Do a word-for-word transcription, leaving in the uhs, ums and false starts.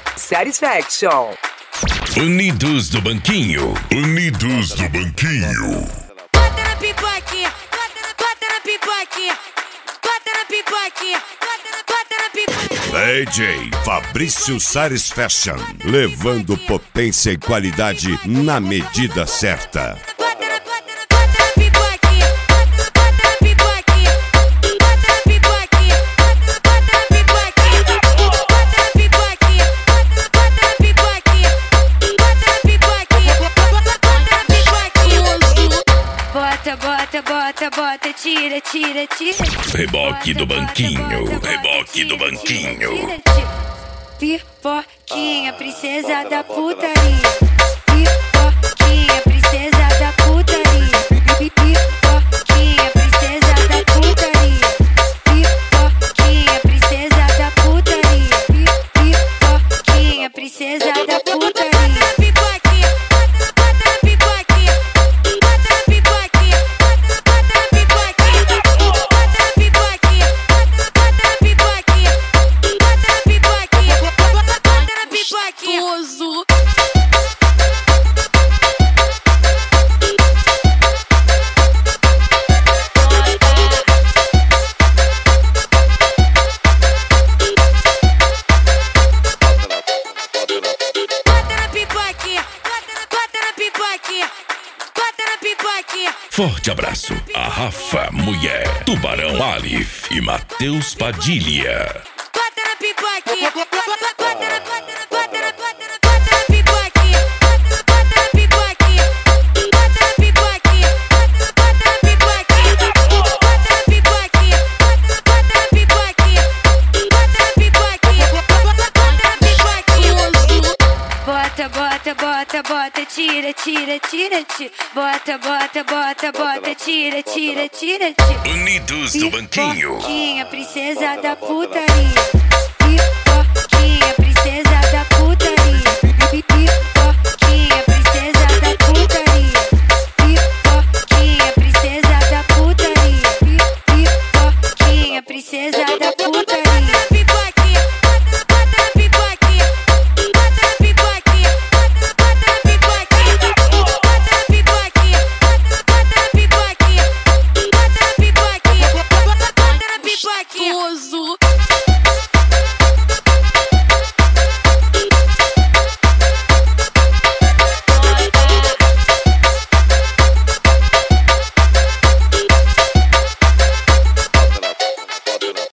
Satisfaction. Unidos do Banquinho. Unidos do Banquinho. Bota na pipoquinha, bota na, bota na pipoquinha, bota na pipoquinha, bota na, bota na pipoquinha. D J Fabrício Satisfaction, levando potência e qualidade na medida certa. Bota na, bota na, bota na pipoquinha, bota na, bota na pipoquinha, bota na pipoquinha, bota na pipoquinha, bota na pipoquinha, bota na pipoquinha, bota na pipoquinha, bota na pipoquinha. Bota, bota, bota, bota, tira, tira, tira. Reboque do Banquinho. Reboque do Banquinho. Pipoquinha, princesa da putaria. Pipoquinha, princesa da putaria. Pipoquinha, princesa da putaria. Pipoquinha, princesa da putaria. Pipoquinha, princesa da putaria. Pipoquinha, bota na pipoquinha, bota na pipoquinha, bota na pipoquinha, bota na pipoquinha, bota na pipoquinha, bota na pipoquinha, bota na pipoquinha. Bota na pipoquinha, bota na, bota na pipoquinha, bota na pipoquinha. Forte abraço a Rafa Mulher, Tubarão Alif e Matheus Padilha. Bota na pipoquinha, bota na, bota na, bota na, bota na, bota na, bota na pipoquinha, bota na, bota na pipoquinha, bota na pipoquinha, bota na pipoquinha, bota na pipoquinha, bota na pipoquinha, bota na pipoquinha, bota na pipoquinha. Bota, bota, bota, bota, tira, tira, tira, tira. Bota, bota, bota, bota, tira, tira, tira, tira. Unidos do Banquinho. Pipoquinha, princesa da putaria.